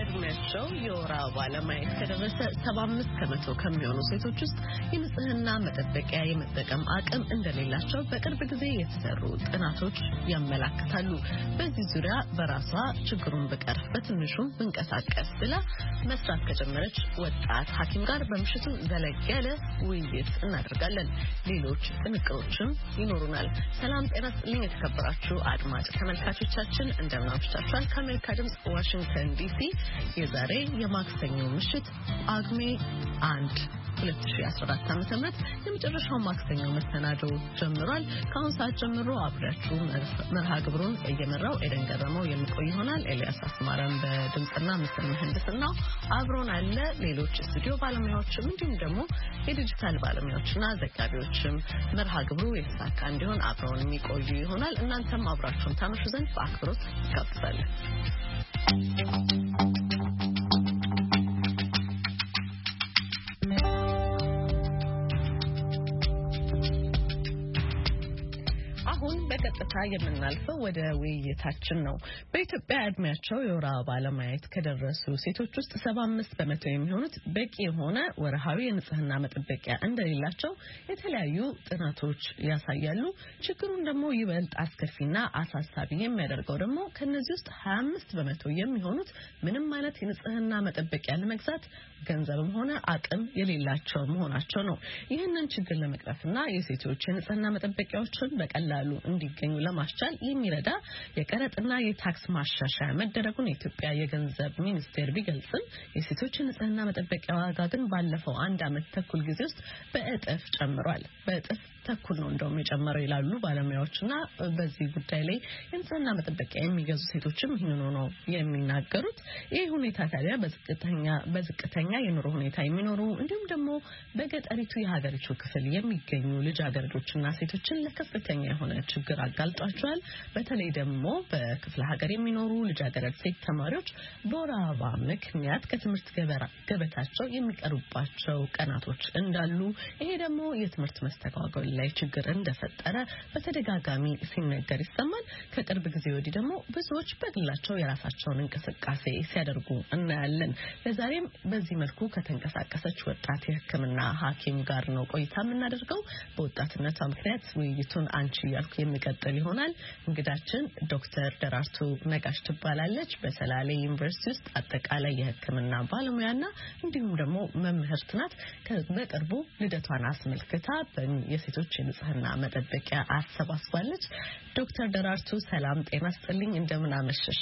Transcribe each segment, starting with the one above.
እድሜያቸው የወር አበባ ለማየት ከደረሰ 75% ከሚሆኑ ሴቶች ውስጥ የንጽህና መጠበቂያ የመጠቀም አቅም እንደሌላቸው በቅርብ ጊዜ የተሰሩ ጥናቶች ያመለክታሉ። በዚህ ዙሪያ በራሷ ችግሩን በቀርፍ በትንሹም ብንቀሳቀስ ብላ መስራት ከጀመረች ወጣት ሐኪም ጋር በምሽቱ ዘለግ ያለ ውይይት እናደርጋለን። ሌሎች ጥንቅሮችም ይኖሩናል። ሰላም ጤና ይስጥልኝ የተከበራችሁ አድማጭ ተመልካቾቻችን እንደምን አምሽታችኋል? ከአሜሪካ ድምጽ ዋሽንግተን ዲሲ የዛሬ የማክሰኞ ምሽት ጳጉሜ 1 2014 ዓ.ም የመጨረሻው ማክሰኞ መሰናዶ ጀምሯል። ከአሁን ሰዓት ጀምሮ አብራችሁ መርሃ ግብሩን እየመራው ኤደን ገረመው የሚቆይ ይሆናል። ኤልያስ አስማረም በድምጽና ምስል ምህንድስና አብሮን አለ። ሌሎች ስቱዲዮ ባለሙያዎችም እንዲሁም ደግሞ የዲጂታል ባለሙያዎችና ዘጋቢዎችም መርሃ ግብሩ የተሳካ እንዲሆን አብሮን የሚቆዩ ይሆናል። እናንተም አብራችሁን ታመሹ ዘንድ በአክብሮት ጋብዛለን። በቀጥታ የምናልፈው ወደ ውይይታችን ነው። በኢትዮጵያ እድሜያቸው የወር አበባ ለማየት ከደረሱ ሴቶች ውስጥ 75% የሚሆኑት በቂ የሆነ ወርሃዊ የንጽህና መጠበቂያ እንደሌላቸው የተለያዩ ጥናቶች ያሳያሉ። ችግሩን ደግሞ ይበልጥ አስከፊና አሳሳቢ የሚያደርገው ደግሞ ከነዚህ ውስጥ 25% የሚሆኑት ምንም አይነት የንጽህና መጠበቂያ ለመግዛት ገንዘብም ሆነ አቅም የሌላቸው መሆናቸው ነው። ይህንን ችግር ለመቅረፍና የሴቶች የንጽህና መጠበቂያዎችን በቀላሉ እንዲገኙ ለማስቻል የሚረዳ የቀረጥና የታክስ ማሻሻያ መደረጉን የኢትዮጵያ የገንዘብ ሚኒስቴር ቢገልጽም የሴቶች ንጽህና መጠበቂያ ዋጋ ግን ባለፈው 1 ዓመት ተኩል ጊዜ ውስጥ በእጥፍ ጨምሯል። በእጥፍ ተኩል ነው እንደውም የጨመረው ይላሉ ባለሙያዎችና በዚህ ጉዳይ ላይ የንጽህና መጠበቂያ የሚገዙ ሴቶችም ይህንኑ ነው የሚናገሩት። ይህ ሁኔታ ታዲያ በዝቅተኛ የኑሮ ሁኔታ የሚኖሩ እንዲሁም ደግሞ በገጠሪቱ የሀገሪቱ ክፍል የሚገኙ ልጃገረዶችና ሴቶችን ለከፍተኛ የሆነ ችግር አጋልጧቸዋል። በተለይ ደግሞ በክፍለ ሀገር የሚኖሩ ልጃገረድ ሴት ተማሪዎች በወር አበባ ምክንያት ከትምህርት ገበታቸው የሚቀሩባቸው ቀናቶች እንዳሉ፣ ይሄ ደግሞ የትምህርት መስተጓጎል ላይ ችግር እንደፈጠረ በተደጋጋሚ ሲነገር ይሰማል። ከቅርብ ጊዜ ወዲህ ደግሞ ብዙዎች በግላቸው የራሳቸውን እንቅስቃሴ ሲያደርጉ እናያለን። ለዛሬም በዚህ መልኩ ከተንቀሳቀሰች ወጣት የሕክምና ሐኪም ጋር ነው ቆይታ የምናደርገው። በወጣትነቷ ምክንያት ውይይቱን አንቺ ያልኩ የሚቀጥል ይሆናል። እንግዳችን ዶክተር ደራርቱ ነጋሽ ትባላለች። በሰላሌ ዩኒቨርሲቲ ውስጥ አጠቃላይ የሕክምና ባለሙያና እንዲሁም ደግሞ መምህርት ናት። በቅርቡ ልደቷን አስመልክታ የሴቶች የንጽህና መጠበቂያ አሰባስባለች። ዶክተር ደራርቱ ሰላም ጤና ይስጥልኝ፣ እንደምን አመሸሽ?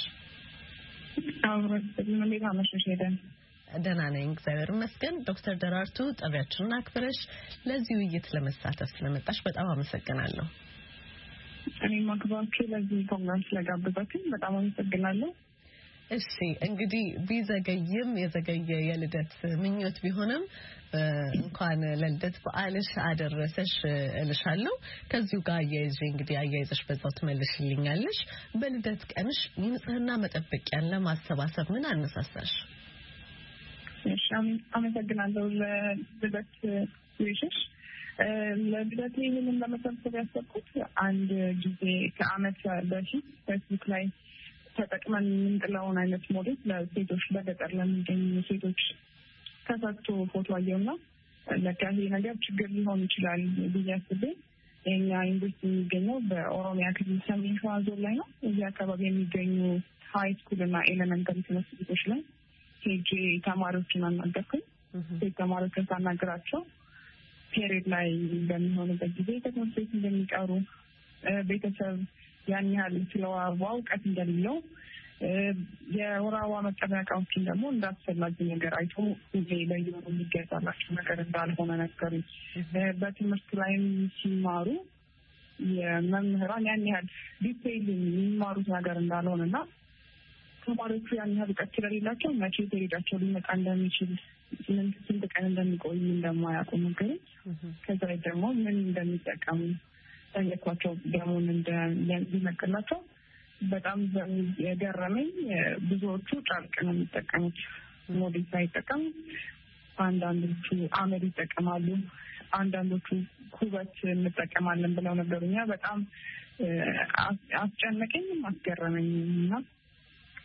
ደህና ነኝ እግዚአብሔር ይመስገን። ዶክተር ደራርቱ ጥሪያችንን አክብረሽ ለዚህ ውይይት ለመሳተፍ ስለመጣሽ በጣም አመሰግናለሁ። እኔም አክብራችሁ ለዚህ ፕሮግራም ስለጋበዛችሁኝ በጣም አመሰግናለሁ። እሺ እንግዲህ ቢዘገይም የዘገየ የልደት ምኞት ቢሆንም እንኳን ለልደት በዓልሽ አደረሰሽ እልሻለሁ። ከዚሁ ጋር አያይዘሽ በዛው ትመልሽልኛለሽ። በልደት ቀንሽ የንጽህና መጠበቂያን ለማሰባሰብ ምን አነሳሳሽ? እሺ አመሰግናለሁ ለልደት ዊሽሽ። ለልደት ይህንን ለመሰብሰብ ያሰብኩት አንድ ጊዜ ከዓመት በፊት ፌስቡክ ላይ ተጠቅመን የምንጥለውን አይነት ሞዴል ለሴቶች በገጠር ለሚገኙ ሴቶች ተሰጥቶ ፎቶ አየውና ለካ ይሄ ነገር ችግር ሊሆን ይችላል ብዬ አስቤ የኛ ዩኒቨርሲቲ የሚገኘው በኦሮሚያ ክልል ሰሜን ሸዋ ዞን ላይ ነው። እዚህ አካባቢ የሚገኙ ሃይ ስኩል እና ኤሌመንተሪ ትምህርት ቤቶች ላይ ሄጄ ተማሪዎችን አናገርኩኝ። ሴት ተማሪዎችን ሳናገራቸው ፔሬድ ላይ በሚሆኑበት ጊዜ ከትምህርት ቤት እንደሚቀሩ፣ ቤተሰብ ያን ያህል ስለ ወር አበባ እውቀት እንደሌለው፣ የወር አበባ መጠበቂያ እቃዎችን ደግሞ እንዳስፈላጊ ነገር አይቶ ሁሌ በየወሩ የሚገዛላቸው ነገር እንዳልሆነ ነገሩኝ። በትምህርት ላይም ሲማሩ የመምህራን ያን ያህል ዲቴይል የሚማሩት ነገር እንዳልሆነና ተማሪዎቹ ያን ያህል እውቀት ስለሌላቸው መቼ ፔሬዳቸው ሊመጣ እንደሚችል ስንት ቀን እንደሚቆዩ እንደማያውቁ ነገሩኝ። ከዛ ላይ ደግሞ ምን እንደሚጠቀሙ ጠየኳቸው። ደሞን እንደሚመቅላቸው በጣም የገረመኝ ብዙዎቹ ጨርቅ ነው የሚጠቀሙት፣ ሞዴል ሳይጠቀሙ። አንዳንዶቹ አመድ ይጠቀማሉ፣ አንዳንዶቹ ኩበት እንጠቀማለን ብለው ነገሩኛ። በጣም አስጨነቀኝም አስገረመኝም እና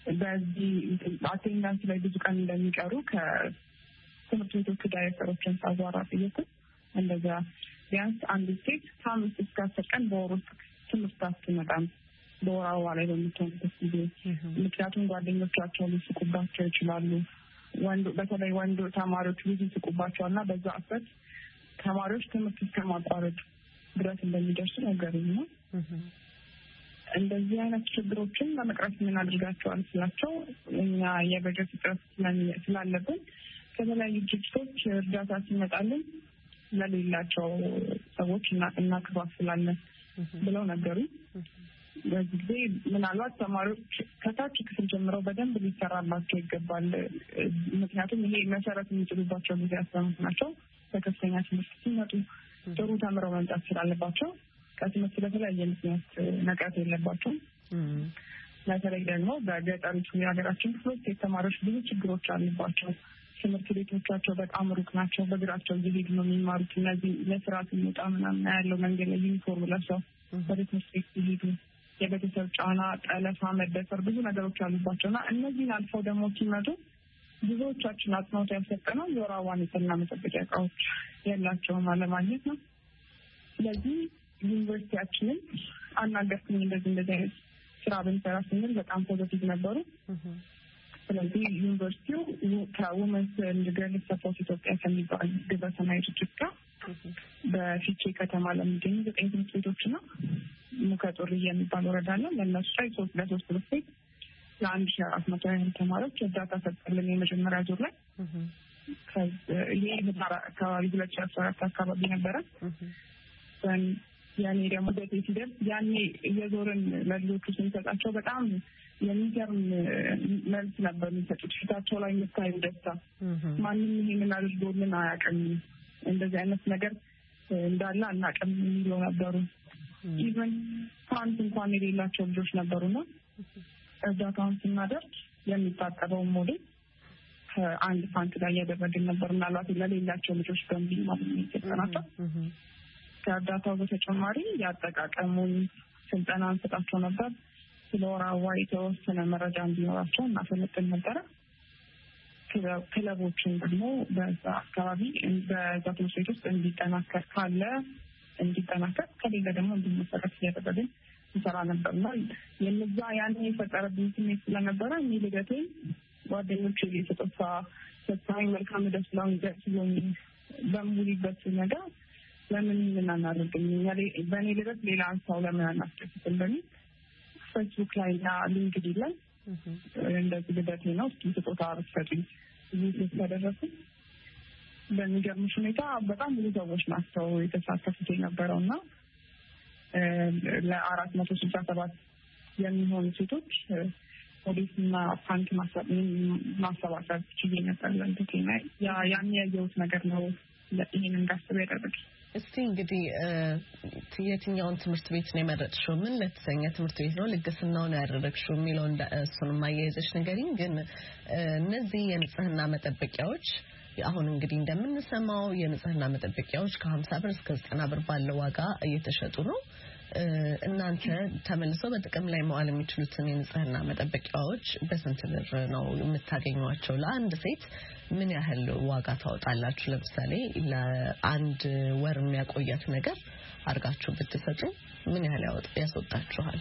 በዚህ አቴንዳንስ ላይ ብዙ ቀን እንደሚቀሩ ከትምህርት ቤቶቹ ዳይሬክተሮችን ሳዋራ ጠየቁ። እንደዛ ቢያንስ አንድ ሴት 5 እስከ 10 ቀን በወር ውስጥ ትምህርት አትመጣም በወር አበባ ላይ በምትሆንበት ጊዜ። ምክንያቱም ጓደኞቻቸው ሊስቁባቸው ይችላሉ። በተለይ ወንድ ተማሪዎች ብዙ ይስቁባቸዋልና በዛ አፈት ተማሪዎች ትምህርት እስከማቋረጥ ድረስ እንደሚደርሱ ነገሩኝ ነው። እንደዚህ አይነት ችግሮችን ለመቅረፍ ምን አድርጋቸዋል ስላቸው እኛ የበጀት እጥረት ስላለብን ከተለያዩ ድርጅቶች እርዳታ ሲመጣልን ለሌላቸው ሰዎች እናከፋፍላለን ብለው ነገሩኝ። በዚህ ጊዜ ምናልባት ተማሪዎች ከታች ክፍል ጀምረው በደንብ ሊሰራላቸው ይገባል። ምክንያቱም ይሄ መሰረት የሚጥሉባቸው ጊዜ ናቸው። በከፍተኛ ትምህርት ሲመጡ ጥሩ ተምረው መምጣት ስላለባቸው ከትምህርት በተለያየ ምክንያት መቅረት የለባቸውም። በተለይ ደግሞ በገጠሪቱ የሀገራችን ክፍሎች ተማሪዎች ብዙ ችግሮች አሉባቸው። ትምህርት ቤቶቻቸው በጣም ሩቅ ናቸው። በእግራቸው እየሄዱ ነው የሚማሩት። እነዚህ ለስራ ሲመጣ ምናምን ያለው መንገድ ላይ ዩኒፎርም ለብሰው ወደ ትምህርት ቤት ሲሄዱ የቤተሰብ ጫና፣ ጠለፋ፣ መደፈር ብዙ ነገሮች አሉባቸውና እነዚህን አልፈው ደግሞ ሲመጡ ብዙዎቻችን አጽንኦት ያልሰጠነው የወር አበባ ንጽህና መጠበቂያ እቃዎች የላቸውም አለማግኘት ነው። ስለዚህ ዩኒቨርሲቲያችንን አናገርኩኝ እንደዚህ አይነት ስራ ብንሰራ ስንል በጣም ፖዚቲቭ ነበሩ። ስለዚህ ዩኒቨርሲቲው ከውመንስ ኤንድ ገርልስ ሰፖርት ኢትዮጵያ ከሚባል ግብረሰናይ ድርጅት ጋር በፊቼ ከተማ ለሚገኙ 9 ትምህርት ቤቶችና ሙከጦሪ የሚባል ወረዳ አለ። ለእነሱ ላይ 3 ትምህርት ቤት ለ1400 ያህል ተማሪዎች እርዳታ ሰጠልን የመጀመሪያ ዙር ላይ። ይሄ አካባቢ 2014 አካባቢ ነበረ። ያኔ ደግሞ ደሴ ሲደርስ ያኔ እየዞርን ለልጆቹ ስንሰጣቸው በጣም የሚገርም መልስ ነበር የሚሰጡት። ፊታቸው ላይ የምታዩ ደስታ ማንም ይሄንን አድርጎልን አያውቅም፣ እንደዚህ አይነት ነገር እንዳለ አናውቅም የሚለው ነበሩ። ኢቨን ፓንት እንኳን የሌላቸው ልጆች ነበሩና እርዳታውን ስናደርግ የሚታጠበው ሞዴል ከአንድ ፓንት ላይ ያደረግን ነበር። ምናልባት ለሌላቸው ልጆች በሚል ማለት ነው የተሰናቸው። ከእርዳታው በተጨማሪ ያጠቃቀሙን ስልጠና እንሰጣቸው ነበር። ስለ ወር አበባ የተወሰነ መረጃ እንዲኖራቸው እናሰለጥን ነበረ። ክለቦችን ደግሞ በዛ አካባቢ በዛ ትምህርት ቤት ውስጥ እንዲጠናከር ካለ እንዲጠናከር ከሌለ ደግሞ እንዲመሰረት እያደረግን እንሰራ ነበርና የነዛ ያን የፈጠረብኝ ስሜት ስለነበረ እኔ ልደቴ ጓደኞቼ ሊሰጠፋ ሰጣኝ መልካም ደስታውን ደስሎኝ በሙሉበት ነገር ለምን እናናደርግም በእኔ ልደት ሌላ ሰው ለምን አናስደስትም በሚል ፌስቡክ ላይ እና ሊንክድኢን ላይ እንደዚህ ልደቴ ነው እስኪ ስጦታ አብስፈጥኝ ይህ ተደረሰ። በሚገርምሽ ሁኔታ በጣም ብዙ ሰዎች ናቸው የተሳተፉት የነበረውና ለ467 የሚሆኑ ሴቶች ኦዲስና ፓንክ ማሰባሰብ ችዬ ነበር። ለእንትቴና ያን ያየሁት ነገር ነው ይህን እንዳስብ ያደረገ። እስቲ እንግዲህ የትኛውን ትምህርት ቤት ነው የመረጥሽው? ምን ለተሰኘ ትምህርት ቤት ነው ልግስናውን ያደረግሽው የሚለው እሱንም አያይዘሽ ንገሪኝ። ግን እነዚህ የንጽህና መጠበቂያዎች አሁን እንግዲህ እንደምንሰማው የንጽህና መጠበቂያዎች ከ50 ብር እስከ 90 ብር ባለው ዋጋ እየተሸጡ ነው። እናንተ ተመልሰው በጥቅም ላይ መዋል የሚችሉትን የንጽህና መጠበቂያዎች በስንት ብር ነው የምታገኟቸው? ለአንድ ሴት ምን ያህል ዋጋ ታወጣላችሁ? ለምሳሌ ለአንድ ወር የሚያቆያት ነገር አድርጋችሁ ብትሰጡ ምን ያህል ያስወጣችኋል?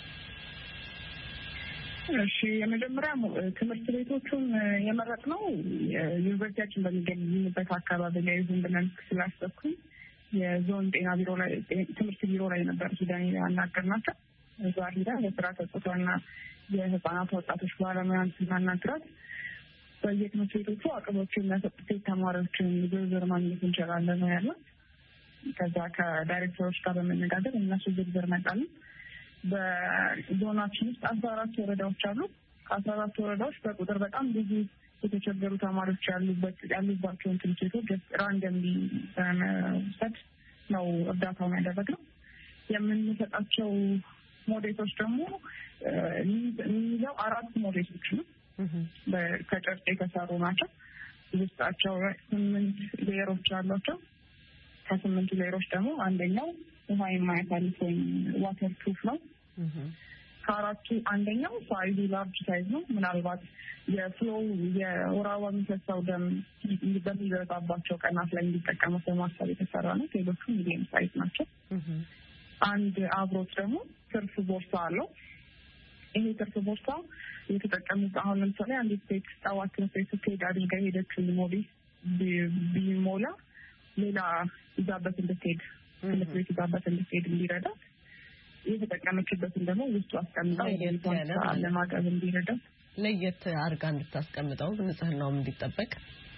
እሺ፣ የመጀመሪያ ትምህርት ቤቶቹን የመረጥነው ዩኒቨርሲቲያችን በሚገኝበት አካባቢ ላይ ይሁን ብለን ስላሰብኩኝ የዞን ጤና ቢሮ ላይ ትምህርት ቢሮ ላይ ነበር ሂደን ያናገርናቸው። እዛ ሂደን የስራ ተጽዕኖና የህፃናት ወጣቶች ባለሙያን ስናናግራት በየትምህርት ቤቶቹ አቅሞችን የሚያሰጡት ተማሪዎችን ዝርዝር ማግኘት እንችላለን ነው ያለው። ከዛ ከዳይሬክተሮች ጋር በመነጋገር እነሱ ዝርዝር መጣልን። በዞናችን ውስጥ 14 ወረዳዎች አሉ። ከ14 ወረዳዎች በቁጥር በጣም ብዙ የተቸገሩ ተማሪዎች ያሉባቸውን ትምህርት ቤቶች ራንደምሊ በመውሰድ ነው እርዳታውን ያደረግነው። የምንሰጣቸው ሞዴሎች ደግሞ የሚይዘው 4 ሞዴሎች ነው። ከጨርቅ የተሰሩ ናቸው። ውስጣቸው 8 ሌየሮች አሏቸው። ከ8 ሌየሮች ደግሞ አንደኛው ውሃ የማያሳልፍ ወይም ዋተር ፕሩፍ ነው። ከ4 ከአራቱ አንደኛው ሳይዙ ላርጅ ሳይዝ ነው። ምናልባት የፍሎው የወራዋ የሚፈሰው ደም በሚበዛባቸው ቀናት ላይ እንዲጠቀመው በማሰብ የተሰራ ነው። ሌሎቹ ሚዲየም ሳይዝ ናቸው። አንድ አብሮት ደግሞ ትርፍ ቦርሳ አለው። ይሄ ትርፍ ቦርሳ የተጠቀሙት አሁን ለምሳሌ አንዲት ሴት ጠዋት ስትሄድ አድርጋ ሄደችው ሞዴስ ቢሞላ ሌላ ይዛበት እንድትሄድ ትምህርት ቤት ይዛበት እንድትሄድ እንዲረዳት የተጠቀመችበትን ደግሞ ውስጡ አስቀምጣ ለማጠብ እንዲረዳት ለየት አርጋ እንድታስቀምጠው ንጽህናውም እንዲጠበቅ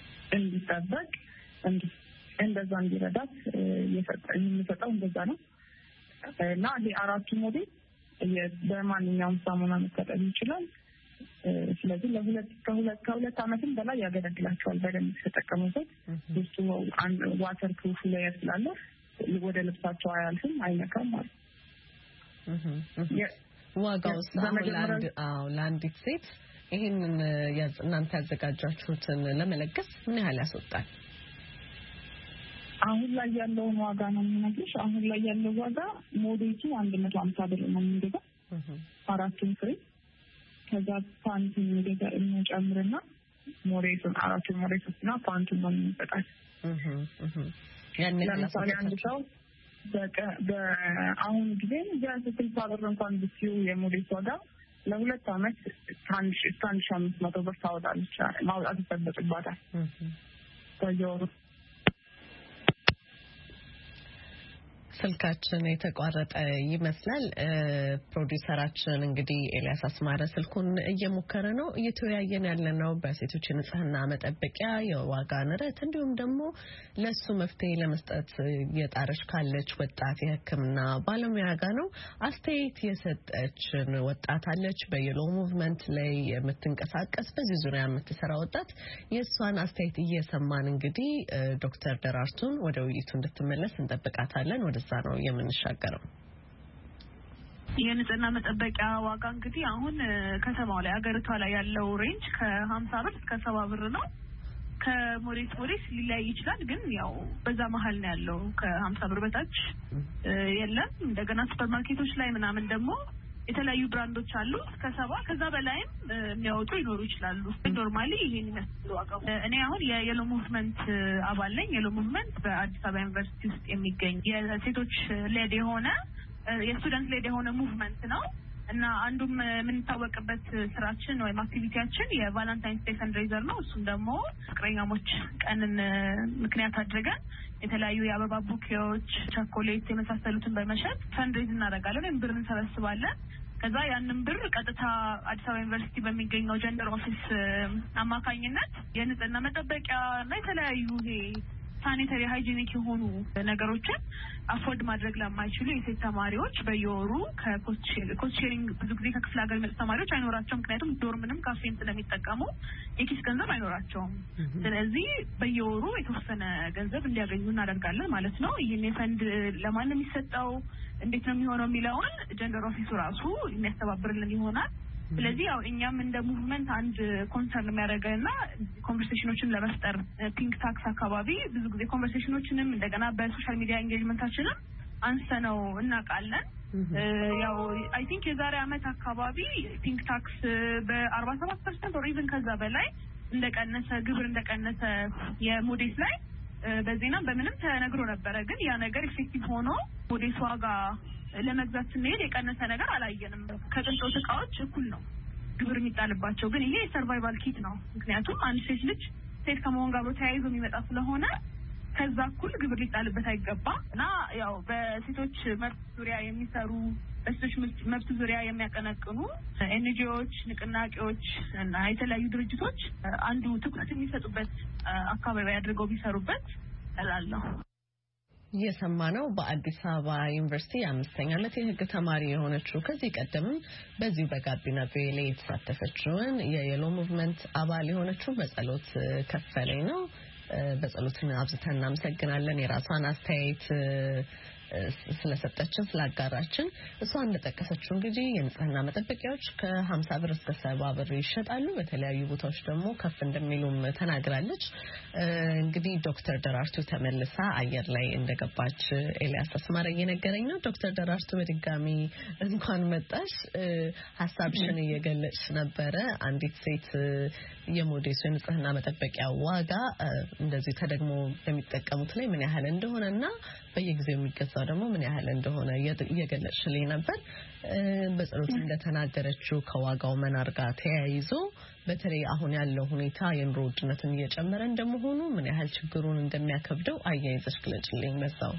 እንደዛ እንዲረዳት የሚሰጠው እንደዛ ነው። እና ይሄ አራቱ ሞዴል በማንኛውም ሳሙና መጠቀም ይችላል። ስለዚህ ከሁለት ዓመትም በላይ ያገለግላቸዋል። በደንብ ተጠቀሙበት። ውስጡ ዋተር ፕሩፍ ሌየር ስላለ ወደ ልብሳቸው አያልፍም፣ አይነካም ማለት ዋጋውስ ለአንዲት ሴት ይሄንን እናንተ ያዘጋጃችሁትን ለመለገስ ምን ያህል ያስወጣል? አሁን ላይ ያለውን ዋጋ ነው የምነግርሽ። አሁን ላይ ያለው ዋጋ ሞዴሉ 150 ብር ነው የሚገዛው አራቱን ፍሬ። ከዛ ፓንት እንጨምርና ሞዴሉን አራቱን ሞዴሉና ፓንቱን ነው የምንሰጣት። ለምሳሌ አንድ ሰው በአሁን ጊዜ ቢያንስ ብር እንኳን ብትዩ የሞዴል ዋጋ ለሁለት ዓመት 1500 ብር ታወጣለች ማውጣት ይጠበቅባታል በየወሩ። ስልካችን የተቋረጠ ይመስላል። ፕሮዲውሰራችን እንግዲህ ኤልያስ አስማረ ስልኩን እየሞከረ ነው። እየተወያየን ያለነው በሴቶች ንጽህና መጠበቂያ የዋጋ ንረት እንዲሁም ደግሞ ለሱ መፍትሄ ለመስጠት የጣረች ካለች ወጣት የሕክምና ባለሙያ ጋር ነው። አስተያየት የሰጠችን ወጣት አለች በየሎ ሙቭመንት ላይ የምትንቀሳቀስ በዚህ ዙሪያ የምትሰራ ወጣት። የእሷን አስተያየት እየሰማን እንግዲህ ዶክተር ደራርቱን ወደ ውይይቱ እንድትመለስ እንጠብቃታለን። ወደዛ ነው የምንሻገረው። የንጽህና መጠበቂያ ዋጋ እንግዲህ አሁን ከተማው ላይ አገሪቷ ላይ ያለው ሬንጅ ከ50 ብር እስከ 70 ብር ነው። ከሞዴስ ሊለያይ ይችላል፣ ግን ያው በዛ መሀል ነው ያለው። ከ50 ብር በታች የለም። እንደገና ሱፐርማርኬቶች ላይ ምናምን ደግሞ የተለያዩ ብራንዶች አሉ እስከ 70 ከዛ በላይም የሚያወጡ ይኖሩ ይችላሉ። ኖርማሊ ይሄን ይመስላል ዋጋው። እኔ አሁን የየሎ ሙቭመንት አባል ነኝ። የሎ ሙቭመንት በአዲስ አበባ ዩኒቨርሲቲ ውስጥ የሚገኝ የሴቶች ሌድ የሆነ የስቱደንት ሌድ የሆነ ሙቭመንት ነው እና አንዱም የምንታወቅበት ስራችን ወይም አክቲቪቲያችን የቫለንታይንስ ዴይ ፈንድሬዘር ነው። እሱም ደግሞ ፍቅረኛሞች ቀንን ምክንያት አድርገን የተለያዩ የአበባ ቡኬዎች፣ ቸኮሌት የመሳሰሉትን በመሸጥ ፈንድሬዝ እናደርጋለን ወይም ብር እንሰበስባለን። ከዛ ያንን ብር ቀጥታ አዲስ አበባ ዩኒቨርሲቲ በሚገኘው ጀንደር ኦፊስ አማካኝነት የንጽህና መጠበቂያ እና የተለያዩ ሳኒታሪ ሃይጂኒክ የሆኑ ነገሮችን አፎርድ ማድረግ ለማይችሉ የሴት ተማሪዎች በየወሩ ከኮስት ሼሪንግ ብዙ ጊዜ ከክፍለ ሀገር የሚመጡ ተማሪዎች አይኖራቸውም። ምክንያቱም ዶርምንም ካፌም ስለሚጠቀሙ የኪስ ገንዘብ አይኖራቸውም። ስለዚህ በየወሩ የተወሰነ ገንዘብ እንዲያገኙ እናደርጋለን ማለት ነው። ይህን የፈንድ ለማን ነው የሚሰጠው፣ እንዴት ነው የሚሆነው የሚለውን ጀንደር ኦፊሱ ራሱ የሚያስተባብርልን ይሆናል። ስለዚህ ያው እኛም እንደ ሙቭመንት አንድ ኮንሰርን የሚያደርገንና ኮንቨርሴሽኖችን ለመፍጠር ፒንክ ታክስ አካባቢ ብዙ ጊዜ ኮንቨርሴሽኖችንም እንደገና በሶሻል ሚዲያ ኤንጌጅመንታችንም አንስተነው እናውቃለን። ያው አይ ቲንክ የዛሬ አመት አካባቢ ፒንክ ታክስ በ47% or even ከዛ በላይ እንደቀነሰ ግብር እንደቀነሰ የሞዴስ ላይ በዜና በምንም ተነግሮ ነበረ። ግን ያ ነገር ኢፌክቲቭ ሆኖ ሞዴስ ዋጋ ለመግዛት ስንሄድ የቀነሰ ነገር አላየንም። ከቅንጦት እቃዎች እኩል ነው ግብር የሚጣልባቸው። ግን ይሄ ሰርቫይቫል ኪት ነው። ምክንያቱም አንድ ሴት ከመሆን ጋር ተያይዞ የሚመጣ ስለሆነ ከዛ እኩል ግብር ሊጣልበት አይገባም እና ያው በሴቶች መብት ዙሪያ የሚሰሩ በሴቶች መብት ዙሪያ የሚያቀነቅኑ ኤንጂኦዎች፣ ንቅናቄዎች እና የተለያዩ ድርጅቶች አንዱ ትኩረት የሚሰጡበት አካባቢ አድርገው ቢሰሩበት እላለሁ። የሰማነው በአዲስ አበባ ዩኒቨርሲቲ 5ኛ ዓመት የሕግ ተማሪ የሆነችው ከዚህ ቀደምም በዚሁ በጋቢና ቪኦኤ ላይ የተሳተፈችውን የየሎ ሙቭመንት አባል የሆነችው በጸሎት ከፈለኝ ነው። በጸሎትን አብዝተን እናመሰግናለን። የራሷን አስተያየት ስለሰጠችን ስላጋራችን እሷ እንደጠቀሰችው እንግዲህ የንጽህና መጠበቂያዎች ከ50 ብር እስከ 70 ብር ይሸጣሉ በተለያዩ ቦታዎች ደግሞ ከፍ እንደሚሉም ተናግራለች እንግዲህ ዶክተር ደራርቱ ተመልሳ አየር ላይ እንደገባች ኤልያስ አስማረ እየነገረኝ ነው ዶክተር ደራርቱ በድጋሚ እንኳን መጣሽ ሐሳብሽን እየገለጽሽ ነበረ አንዲት ሴት የሞዴስ የንጽህና መጠበቂያ ዋጋ እንደዚህ ተደግሞ በሚጠቀሙት ላይ ምን ያህል እንደሆነና በየጊዜው የሚገዛው ደግሞ ምን ያህል እንደሆነ እየገለጽሽልኝ ነበር በጽሩት እንደተናገረችው ከዋጋው መናር ጋር ተያይዞ በተለይ አሁን ያለው ሁኔታ የኑሮ ውድነትን እየጨመረ እንደመሆኑ ምን ያህል ችግሩን እንደሚያከብደው አያይዘሽ ግለጽልኝ በዛው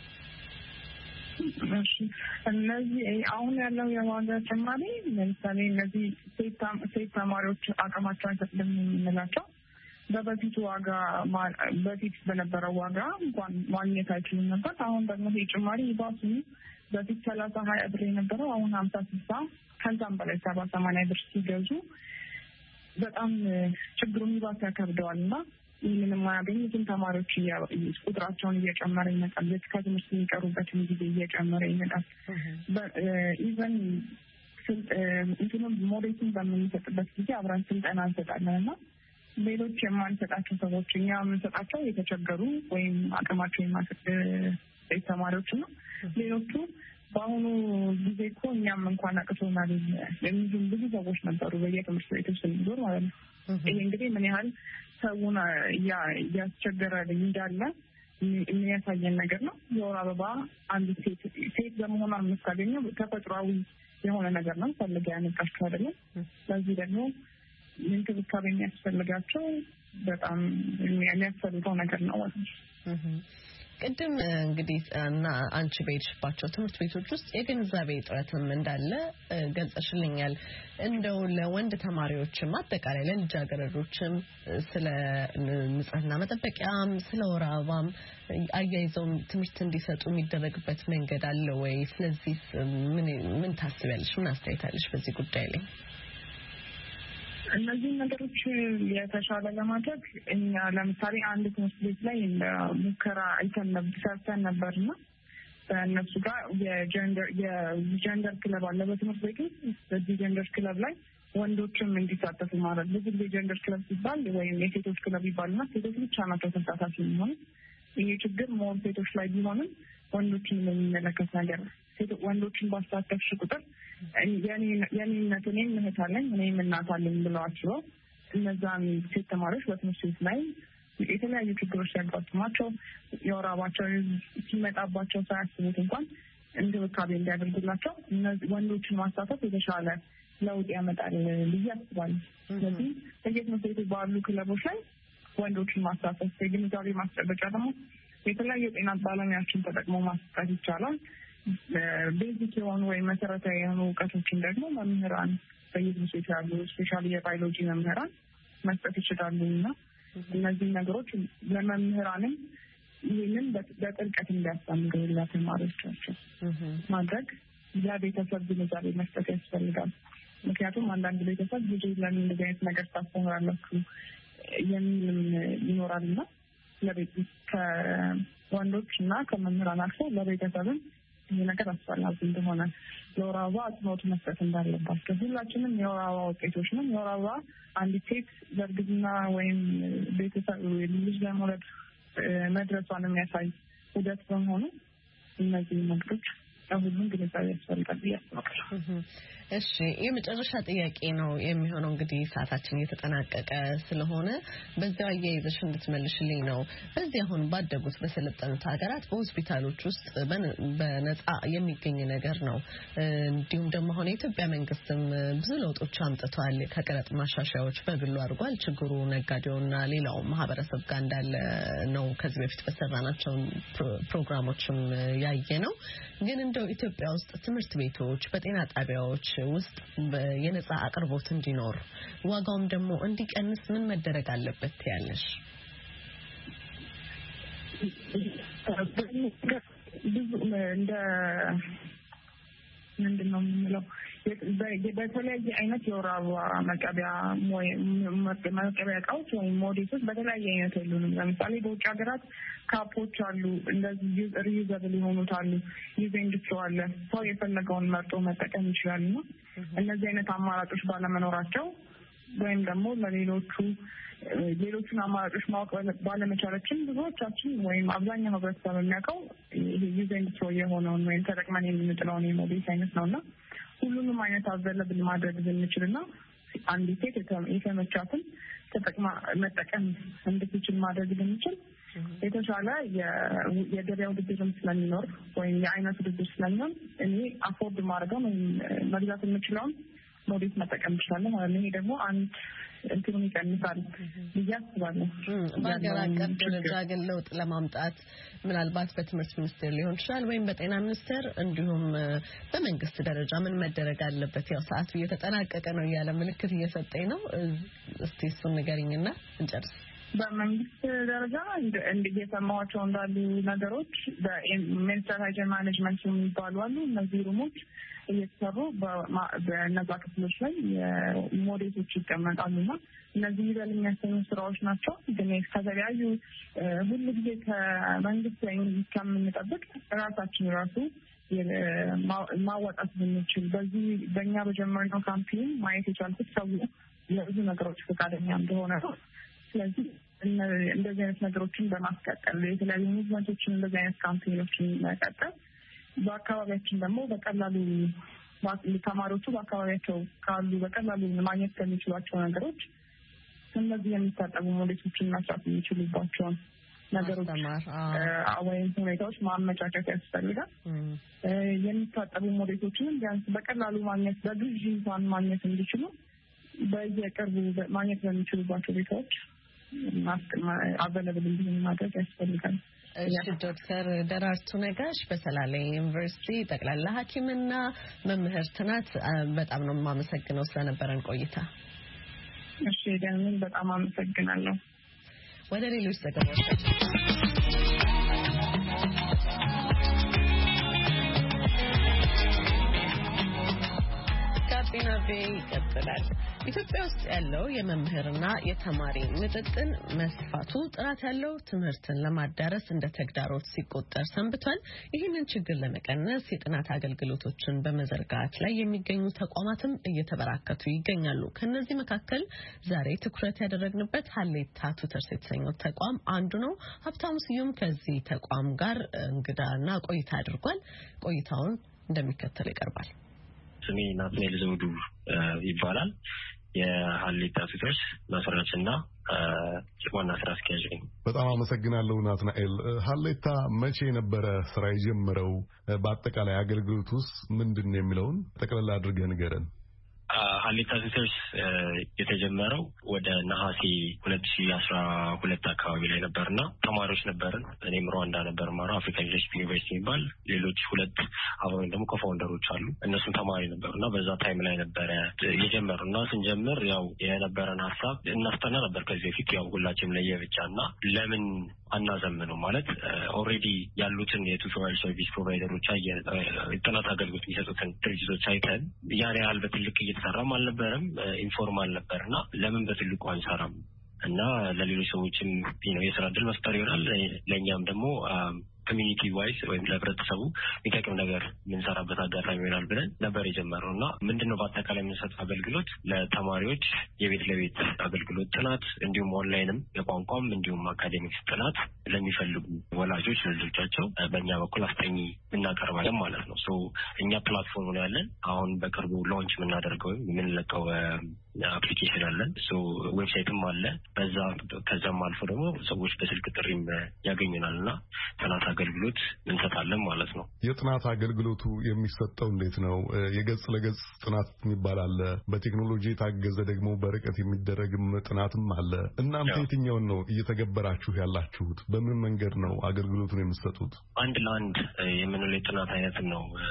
እነዚህ አሁን ያለው የዋጋ ጭማሪ ለምሳሌ እነዚህ ሴት ተማሪዎች አቅማቸውን ስለምንላቸው በበፊቱ ዋጋ በፊት በነበረው ዋጋ እንኳን ማግኘት አይችሉም ነበር አሁን ደግሞ ይሄ ጭማሪ ይባሱ በፊት 30-20 ብር የነበረው አሁን 50-60 ከዛም በላይ 70-80 ብር ሲገዙ በጣም ችግሩን ይባስ ያከብደዋልና ምንም ማያገኙትን ተማሪዎች ቁጥራቸውን እየጨመረ ይመጣል ከትምህርት የሚቀሩበትን ጊዜ እየጨመረ ይመጣል ኢቨን እንትኑን ሞዴቱን በምንሰጥበት ጊዜ አብረን ስልጠና እንሰጣለንና ሌሎች የማንሰጣቸው ሰዎች እኛ የምንሰጣቸው የተቸገሩ ወይም አቅማቸው የማይፈቅድ ተማሪዎች ነው ሌሎቹ በአሁኑ ጊዜ እኮ እኛም እንኳን አቅቶናል የሚሉን ብዙ ሰዎች ነበሩ በየትምህርት ቤቶች ስንዞር ማለት ነው ይሄ እንግዲህ ምን ያህል ሰውን እያስቸገረ እንዳለ የሚያሳየን ነገር ነው የወር አበባ አንድ ሴት በመሆኗ የምታገኘው ተፈጥሯዊ የሆነ ነገር ነው ፈልጋ ያነቃቸው አይደለም ስለዚህ ደግሞ እንክብካቤ የሚያስፈልጋቸው በጣም የሚያስፈልገው ነገር ነው ማለት ነው ቅድም እንግዲህ እና አንቺ በሄድሽባቸው ትምህርት ቤቶች ውስጥ የግንዛቤ እጥረትም እንዳለ ገልጸሽልኛል እንደው ለወንድ ተማሪዎችም አጠቃላይ ለልጃገረዶችም ስለ ንጽህና መጠበቂያም ስለ ወር አበባም አያይዘው ትምህርት እንዲሰጡ የሚደረግበት መንገድ አለ ወይ ስለዚህ ምን ታስቢያለሽ ምን አስተያየታለሽ በዚህ ጉዳይ ላይ እነዚህ ነገሮች የተሻለ ለማድረግ እኛ ለምሳሌ አንድ ትምህርት ቤት ላይ ሙከራ ሰርተን ነበርና በእነሱ ጋር የጀንደር ክለብ አለ በትምህርት ቤቱ በዚህ ጀንደር ክለብ ላይ ወንዶችም እንዲሳተፉ ማለት ብዙ ጊዜ ጀንደር ክለብ ሲባል ወይም የሴቶች ክለብ ይባልና ሴቶች ብቻ ናቸው ተሳታፊ የሚሆኑ ይሄ ችግር ሞር ሴቶች ላይ ቢሆንም ወንዶችን የሚመለከት ነገር ወንዶችን ባሳተፍሽ ቁጥር የኔነት እኔም እህት አለኝ እኔም እናት አለኝ ብለው አስበው እነዛን ሴት ተማሪዎች በትምህርት ቤት ላይ የተለያዩ ችግሮች ሲያጋጥሟቸው የወር አበባቸው ሲመጣባቸው ሳያስቡት እንኳን እንክብካቤ እንዲያደርጉላቸው ወንዶችን ማሳተፍ የተሻለ ለውጥ ያመጣል ብዬ አስባለሁ ስለዚህ በየትምህርት ቤቱ ባሉ ክለቦች ላይ ወንዶችን ማሳተፍ የግንዛቤ ማስጨበጫ ደግሞ የተለያዩ የጤና ባለሙያዎችን ተጠቅሞ ማስጠት ይቻላል ቤዚክ የሆኑ ወይም መሰረታዊ የሆኑ እውቀቶችን ደግሞ መምህራን በየትምህርት ቤቱ ያሉ ስፔሻሊ የባዮሎጂ መምህራን መስጠት ይችላሉና እነዚህ ነገሮች ለመምህራንም ይህንን በጥልቀት እንዲያስተምሩ ለተማሪዎቻቸው ማድረግ ለቤተሰብ ግንዛቤ መስጠት ያስፈልጋል ምክንያቱም አንዳንድ ቤተሰብ ብዙ ለምን እንደዚህ አይነት ነገር ታስተምራላችሁ የሚልም ይኖራልና ከወንዶች እና ከመምህራን አልፎ ለቤተሰብም ይህ ነገር አስፈላጊ እንደሆነ የወር አበባ አጽንኦት መስጠት እንዳለባቸው ሁላችንም የወር አበባ ውጤቶች ነን የወር አበባ አንዲት ሴት በእርግዝና ወይም ቤተሰብ ልጅ ለመውለድ መድረሷን የሚያሳይ ሂደት በመሆኑ እነዚህ ነገሮች ሁሉም ግንዛቤ ያስፈልጋል ብዬ አስባለሁ እሺ የመጨረሻ ጥያቄ ነው የሚሆነው እንግዲህ ሰዓታችን እየተጠናቀቀ ስለሆነ በዚያው አያይዘሽ እንድትመልሽልኝ ነው በዚህ አሁን ባደጉት በሰለጠኑት ሀገራት በሆስፒታሎች ውስጥ በነፃ የሚገኝ ነገር ነው እንዲሁም ደግሞ አሁን የኢትዮጵያ መንግስትም ብዙ ለውጦች አምጥቷል ከቀረጥ ማሻሻያዎች በግሉ አድርጓል ችግሩ ነጋዴውና ሌላው ማህበረሰብ ጋር እንዳለ ነው ከዚህ በፊት በሰራናቸው ፕሮግራሞችም ያየ ነው ግን እንደው ኢትዮጵያ ውስጥ ትምህርት ቤቶች በጤና ጣቢያዎች ውስጥ የነፃ አቅርቦት እንዲኖር ዋጋውም ደግሞ እንዲቀንስ ምን መደረግ አለበት ያለሽ ብዙ እንደ ምንድነው የምንለው በተለያየ አይነት የወር አበባ መቀበያ እቃዎች ወይም ሞዴሶች በተለያየ አይነት የሉንም። ለምሳሌ በውጭ ሀገራት ካፖች አሉ፣ እንደዚህ ሪዩዘብል የሆኑት አሉ፣ ዩዜንድ ስትሮ አለ። ሰው የፈለገውን መርጦ መጠቀም ይችላል ነው። እነዚህ አይነት አማራጮች ባለመኖራቸው ወይም ደግሞ ሌሎቹን አማራጮች ማወቅ ባለመቻላችን ብዙዎቻችን ወይም አብዛኛው ህብረተሰብ የሚያውቀው ይሄ ዩዜንድ ስትሮ የሆነውን ወይም ተጠቅመን የምንጥለውን የሞዴስ አይነት ነውና ሁሉንም አይነት አቬለብል ማድረግ ብንችልና አንዲት ሴት የተመቻትን ተጠቅማ መጠቀም እንድትችል ማድረግ ብንችል የተሻለ የገበያ ውድድርም ስለሚኖር ወይም የአይነት ውድድር ስለሚሆን እኔ አፎርድ ማድረገው ወይም መግዛት የምችለውን ሞዴስ መጠቀም ይችላል ማለት ነው። ይሄ ደግሞ አንድ እንትኑን ይቀንሳል ብዬ አስባለሁ። በሀገር አቀፍ ደረጃ ግን ለውጥ ለማምጣት ምናልባት በትምህርት ሚኒስቴር ሊሆን ይችላል ወይም በጤና ሚኒስቴር እንዲሁም በመንግስት ደረጃ ምን መደረግ አለበት? ያው ሰዓቱ እየተጠናቀቀ ነው እያለ ምልክት እየሰጠኝ ነው። እስቲ እሱን ንገሪኝና እንጨርስ። በመንግስት ደረጃ እየሰማኋቸው እንዳሉ ነገሮች በሚኒስትር ሃይጂን ማኔጅመንት የሚባሉ አሉ። እነዚህ ሩሞች እየተሰሩ በነዛ ክፍሎች ላይ ሞዴሶች ይቀመጣሉና እነዚህ ይበል የሚያሰኙ ስራዎች ናቸው። ግን ከተለያዩ ሁሉ ጊዜ ከመንግስት ላይ ከምንጠብቅ ራሳችን ራሱ ማዋጣት ብንችል በዚህ በእኛ በጀመርነው ካምፔን ማየት የቻልኩት ሰው የብዙ ነገሮች ፈቃደኛ እንደሆነ ነው። ስለዚህ እንደዚህ አይነት ነገሮችን በማስቀጠል የተለያዩ ሙቭመንቶችን እንደዚህ አይነት ካምፔኖችን መቀጠል በአካባቢያችን ደግሞ በቀላሉ ተማሪዎቹ በአካባቢያቸው ካሉ በቀላሉ ማግኘት ከሚችሏቸው ነገሮች እነዚህ የሚታጠቡ ሞዴሶችን መስራት የሚችሉባቸውን ነገሮች ወይም ሁኔታዎች ማመቻቸት ያስፈልጋል። የሚታጠቡ ሞዴሶችንም ቢያንስ በቀላሉ ማግኘት በግዢ እንኳን ማግኘት እንዲችሉ በየቅርቡ ማግኘት በሚችሉባቸው ቤታዎች አቬለብል እንዲሆን ማድረግ ያስፈልጋል። እሺ ዶክተር ደራርቱ ነጋሽ በሰላሌ ዩኒቨርሲቲ ጠቅላላ ሐኪምና መምህርት ናት። በጣም ነው የማመሰግነው ስለነበረን ቆይታ። እሺ ደህና በጣም አመሰግናለሁ። ወደ ሌሎች ዘገባዎች ጤናቤ ይቀጥላል። ኢትዮጵያ ውስጥ ያለው የመምህርና የተማሪ ምጥጥን መስፋቱ ጥራት ያለው ትምህርትን ለማዳረስ እንደ ተግዳሮት ሲቆጠር ሰንብቷል። ይህንን ችግር ለመቀነስ የጥናት አገልግሎቶችን በመዘርጋት ላይ የሚገኙ ተቋማትም እየተበራከቱ ይገኛሉ። ከነዚህ መካከል ዛሬ ትኩረት ያደረግንበት ሀሌታ ቱተርስ የተሰኘው ተቋም አንዱ ነው። ሀብታሙ ስዩም ከዚህ ተቋም ጋር እንግዳና ቆይታ አድርጓል። ቆይታውን እንደሚከተለው ይቀርባል። ስሜ ናትናኤል ዘውዱ ይባላል። የሀሌታ ቱተርስ መስራችና ዋና ስራ አስኪያጅ ነኝ። በጣም አመሰግናለሁ ናትናኤል። ሀሌታ መቼ ነበረ ስራ የጀመረው? በአጠቃላይ አገልግሎት ውስጥ ምንድን ነው የሚለውን ጠቅላላ አድርገህ ንገረን። ሀሌታ ቱተርስ የተጀመረው ወደ ነሐሴ 2012 አካባቢ ላይ ነበርና ተማሪዎች ነበርን። እኔም ሩዋንዳ ነበር ማራ አፍሪካን ዩኒቨርሲቲ የሚባል ሌሎች ሁለት አብረን ደግሞ ኮፋውንደሮች አሉ። እነሱም ተማሪ ነበሩና በዛ ታይም ላይ ነበረ የጀመሩና ስንጀምር ያው የነበረን ሀሳብ እናስጠና ነበር ከዚህ በፊት ያው ሁላችንም ለየብቻና ለምን አናዘምነው ማለት ኦልሬዲ ያሉትን የቱቶሪያል ሰርቪስ ፕሮቫይደሮች ጥናት አገልግሎት የሚሰጡትን ድርጅቶች አይተን ያን ያህል በትልቅ እየተሰራም አልነበረም፣ ኢንፎርማል ነበርና ለምን በትልቁ አንሰራም እና ለሌሎች ሰዎችም የስራ እድል መፍጠር ይሆናል ለእኛም ደግሞ ኮሚኒቲ ዋይስ ወይም ለህብረተሰቡ የሚጠቅም ነገር የምንሰራበት አጋጣሚ ይሆናል ብለን ነበር የጀመረው እና ምንድነው በአጠቃላይ የምንሰጠው አገልግሎት ለተማሪዎች የቤት ለቤት አገልግሎት ጥናት እንዲሁም ኦንላይንም የቋንቋም እንዲሁም አካዴሚክስ ጥናት ለሚፈልጉ ወላጆች ለልጆቻቸው በእኛ በኩል አስጠኚ እናቀርባለን ማለት ነው። እኛ ፕላትፎርም ነው ያለን። አሁን በቅርቡ ላውንች የምናደርገው የምንለቀው አፕሊኬሽን አለን። ዌብሳይትም አለ። ከዛም አልፎ ደግሞ ሰዎች በስልክ ጥሪም ያገኙናል እና ጥናት አገልግሎት እንሰጣለን ማለት ነው። የጥናት አገልግሎቱ የሚሰጠው እንዴት ነው? የገጽ ለገጽ ጥናት የሚባል አለ። በቴክኖሎጂ የታገዘ ደግሞ በርቀት የሚደረግም ጥናትም አለ። እናንተ የትኛውን ነው እየተገበራችሁ ያላችሁት? በምን መንገድ ነው አገልግሎቱን የምትሰጡት? አንድ ለአንድ የምንለው የጥናት አይነትን ነው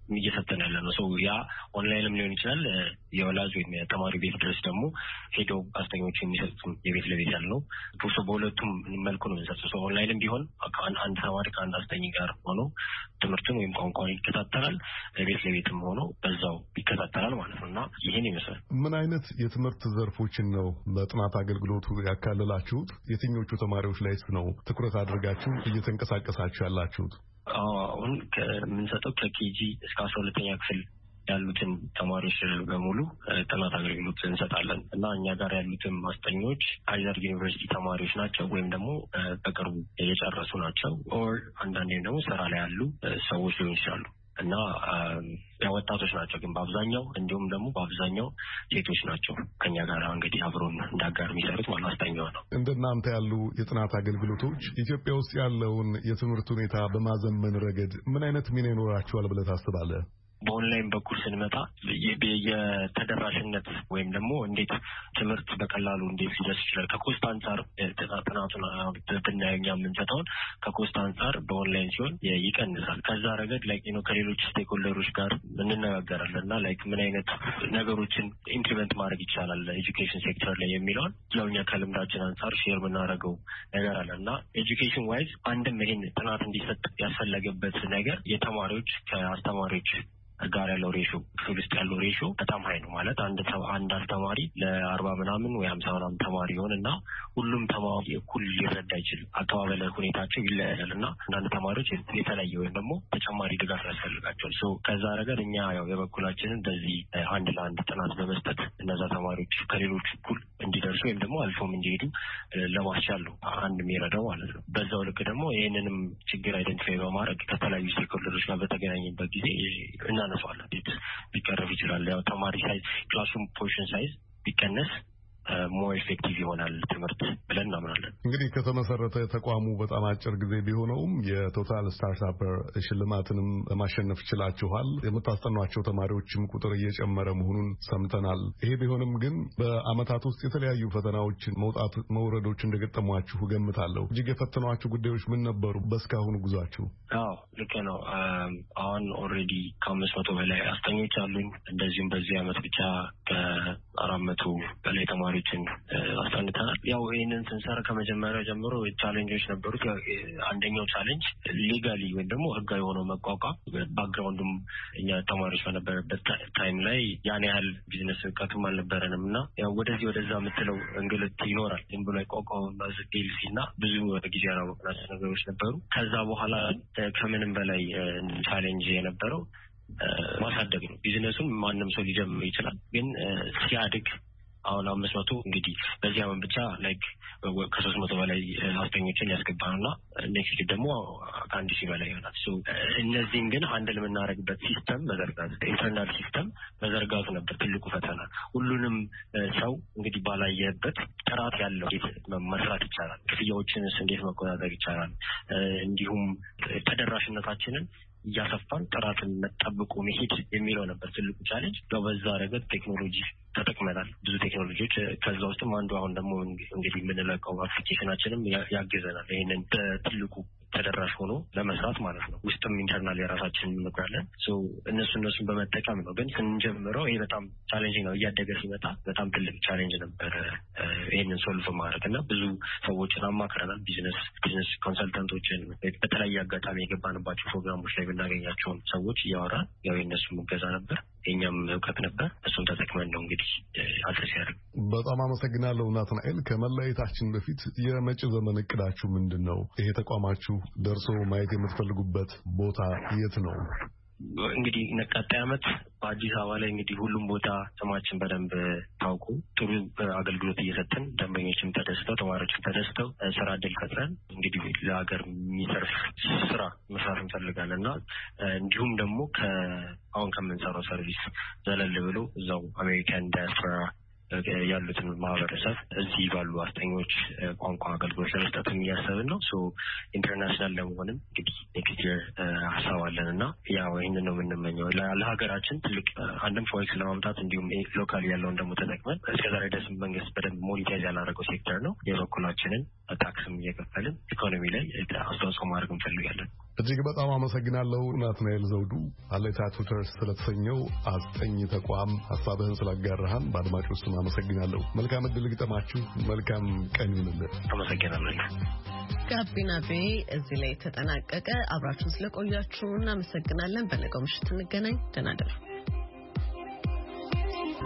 እየሰጠን ያለ ነው። ያ ኦንላይንም ሊሆን ይችላል። የወላጅ ወይም የተማሪ ቤት ድረስ ደግሞ ሄዶ አስተኞች የሚሰጡት የቤት ለቤት ያለው በሁለቱም መልኩ ነው የምንሰጠው። ኦንላይንም ቢሆን አንድ ተማሪ ከአንድ አስተኝ ጋር ሆኖ ትምህርቱን ወይም ቋንቋውን ይከታተላል፣ ቤት ለቤትም ሆኖ በዛው ይከታተላል ማለት ነው እና ይህን ይመስላል። ምን አይነት የትምህርት ዘርፎችን ነው በጥናት አገልግሎቱ ያካለላችሁት? የትኞቹ ተማሪዎች ላይ ነው ትኩረት አድርጋችሁ እየተንቀሳቀሳችሁ ያላችሁት? አሁን ከምንሰጠው ከኬጂ እስከ 12ኛ ክፍል ያሉትን ተማሪዎች በሙሉ ጥናት አገልግሎት እንሰጣለን እና እኛ ጋር ያሉትም አስጠኞች አይዘር ዩኒቨርሲቲ ተማሪዎች ናቸው ወይም ደግሞ በቅርቡ የጨረሱ ናቸው ኦር አንዳንዴም ደግሞ ስራ ላይ ያሉ ሰዎች ሊሆኑ ይችላሉ እና ወጣቶች ናቸው። ግን በአብዛኛው እንዲሁም ደግሞ በአብዛኛው ሴቶች ናቸው ከኛ ጋር እንግዲህ አብሮን እንዳጋር የሚሰሩት ማለት አስጠኛው ነው። እንደናንተ ያሉ የጥናት አገልግሎቶች ኢትዮጵያ ውስጥ ያለውን የትምህርት ሁኔታ በማዘመን ረገድ ምን አይነት ሚና ይኖራቸዋል ብለህ ታስባለህ? በኦንላይን በኩል ስንመጣ የተደራሽነት ወይም ደግሞ እንዴት ትምህርት በቀላሉ እንዴት ሊደርስ ይችላል ከኮስት አንጻር ጥናቱን ብናየው እኛ የምንሰጠውን ከኮስት አንጻር በኦንላይን ሲሆን ይቀንሳል። ከዛ ረገድ ከሌሎች ስቴክሆልደሮች ጋር እንነጋገራለን እና ምን አይነት ነገሮችን ኢምፕሊመንት ማድረግ ይቻላል ኤጁኬሽን ሴክተር ላይ የሚለውን ያው እኛ ከልምዳችን አንጻር ሼር የምናደርገው ነገር አለ እና ኤጁኬሽን ዋይዝ አንድም ይሄን ጥናት እንዲሰጥ ያስፈለገበት ነገር የተማሪዎች ከአስተማሪዎች ጋር ያለው ሬሾ ክፍል ውስጥ ያለው ሬሾ በጣም ሀይ ነው ማለት አንድ አስተማሪ ለ40 ምናምን ወይ 50 ምናምን ተማሪ ይሆንና ሁሉም ተማሪ እኩል ሊረዳ አይችልም። አቀባበል ሁኔታቸው ይለያያል እና አንዳንድ ተማሪዎች የተለየ ወይም ደግሞ ተጨማሪ ድጋፍ ያስፈልጋቸዋል። ከዛ ረገድ እኛ ያው የበኩላችንን በዚህ አንድ ለአንድ ጥናት በመስጠት እነዛ ተማሪዎች ከሌሎች እኩል እንዲደርሱ ወይም ደግሞ አልፎም እንዲሄዱ ለማስቻል ነው አንድ የሚረዳው ማለት ነው። በዛው ልክ ደግሞ ይህንንም ችግር አይደንቲፋይ በማድረግ ከተለያዩ ስቴክሆልደሮች ጋር በተገናኘበት ጊዜ እናነሳዋለን። ሊቀረፍ ይችላል። ያው ተማሪ ሳይዝ ክላስሩም ፖርሽን ሳይዝ ቢቀነስ ሞር ኤፌክቲቭ ይሆናል ትምህርት ብለን እናምናለን። እንግዲህ ከተመሰረተ ተቋሙ በጣም አጭር ጊዜ ቢሆነውም የቶታል ስታርታፐር ሽልማትንም ለማሸነፍ ችላችኋል። የምታስጠኗቸው ተማሪዎችም ቁጥር እየጨመረ መሆኑን ሰምተናል። ይሄ ቢሆንም ግን በአመታት ውስጥ የተለያዩ ፈተናዎችን መውጣት መውረዶች እንደገጠሟችሁ ገምታለሁ። እጅግ የፈተኗችሁ ጉዳዮች ምን ነበሩ በእስካሁኑ ጉዟችሁ? አዎ ልክ ነው። አሁን ኦልሬዲ ከ500 በላይ አስጠኞች አሉኝ። እንደዚሁም በዚህ አመት ብቻ ከ400 በላይ ተማሪዎችን አስጠንተናል። ያው ይህንን ስንሰራ ከመጀመሪያ ጀምሮ ቻሌንጆች ነበሩት። አንደኛው ቻሌንጅ ሌጋሊ ወይም ደግሞ ህጋዊ ሆኖ መቋቋም። ባክግራውንዱም እኛ ተማሪዎች በነበረበት ታይም ላይ ያን ያህል ቢዝነስ እውቀቱም አልነበረንም እና ያው ወደዛ የምትለው እንግልት ይኖራል። ዝም ብሎ አይቋቋም ፒኤልሲ እና ብዙ ጊዜ ያላወቅናቸው ነገሮች ነበሩ። ከዛ በኋላ ከምንም በላይ ቻሌንጅ የነበረው ማሳደግ ነው። ቢዝነሱን ማንም ሰው ሊጀምር ይችላል፣ ግን ሲያድግ አሁን 500 እንግዲህ በዚህ አመት ብቻ ከ300 በላይ አስጠኞችን ያስገባንና ኔክስት ደግሞ ከ1000 በላይ ይሆናል። እነዚህን ግን አንድ ለምናደርግበት ሲስተም መዘርጋት ኢንተርናል ሲስተም መዘርጋቱ ነበር ትልቁ ፈተና። ሁሉንም ሰው እንግዲህ ባላየበት ጥራት ያለው መስራት ይቻላል፣ ክፍያዎችንስ እንዴት መቆጣጠር ይቻላል፣ እንዲሁም ተደራሽነታችንን እያሰፋን ጥራትን መጠብቁ መሄድ የሚለው ነበር ትልቁ ቻሌንጅ። በዛ ረገድ ቴክኖሎጂ ተጠቅመናል። ብዙ ቴክኖሎጂዎች ከዛ ውስጥም አንዱ አሁን ደግሞ እንግዲህ የምንለቀው አፕሊኬሽናችንም ያግዘናል ይሄንን በትልቁ ተደራሽ ሆኖ ለመስራት ማለት ነው። ውስጥም ኢንተርናል የራሳችን እንመክራለን። እነሱን በመጠቀም ነው። ግን ስንጀምረው ይሄ በጣም ቻሌንጂንግ ነው። እያደገ ሲመጣ በጣም ትልቅ ቻሌንጅ ነበር ይሄንን ሶልቭ ማድረግ እና ብዙ ሰዎችን አማክረናል። ቢዝነስ ኮንሰልታንቶችን በተለያየ አጋጣሚ የገባንባቸው ፕሮግራሞች ላይ ብናገኛቸውን ሰዎች እያወራን ያው የእነሱ ሙገዛ ነበር፣ የኛም እውቀት ነበር። እሱን ተጠቅመን ነው እንግዲህ አድረስ ያደርግ። በጣም አመሰግናለሁ ናትናኤል። ከመለያየታችን በፊት የመጪ ዘመን እቅዳችሁ ምንድን ነው? ይሄ ተቋማችሁ ደርሶ ማየት የምትፈልጉበት ቦታ የት ነው? እንግዲህ ቀጣይ አመት በአዲስ አበባ ላይ እንግዲህ ሁሉም ቦታ ስማችን በደንብ ታውቁ ጥሩ አገልግሎት እየሰጠን ደንበኞችም ተደስተው ተማሪዎችም ተደስተው ስራ እድል ፈጥረን እንግዲህ ለሀገር የሚሰርፍ ስራ መስራት እንፈልጋለን እና እንዲሁም ደግሞ አሁን ከምንሰራው ሰርቪስ ዘለል ብሎ እዛው አሜሪካን ዳያስፖራ ያሉትን ማህበረሰብ እዚህ ባሉ አስጠኞች ቋንቋ አገልግሎት ለመስጠትም እያሰብን ነው። ኢንተርናሽናል ለመሆንም እንግዲህ ኔክስት ይር ሀሳብ አለን እና ያው ይህንን ነው የምንመኘው ለሀገራችን ትልቅ አንድም ፎሬክስ ለማምጣት እንዲሁም ሎካል ያለውን ደግሞ ተጠቅመን እስከዛሬ ድረስ መንግስት በደንብ ሞኒታይዝ ያላደረገው ሴክተር ነው። የበኩላችንን ታክስም እየከፈልን ኢኮኖሚ ላይ አስተዋጽኦ ማድረግ እንፈልጋለን። እጅግ በጣም አመሰግናለሁ ናትናኤል ዘውዱ። አለታ ቱተርስ ስለተሰኘው አስጠኝ ተቋም ሐሳብህን ስላጋራህን በአድማጮች ስም አመሰግናለሁ። መልካም ዕድል ግጠማችሁ። መልካም ቀን ይሁንልህ። አመሰግናለሁ። ጋቢና ቤ እዚህ ላይ ተጠናቀቀ። አብራችሁን ስለቆያችሁ እናመሰግናለን። በነገው ምሽት እንገናኝ። ደህና እደሩ።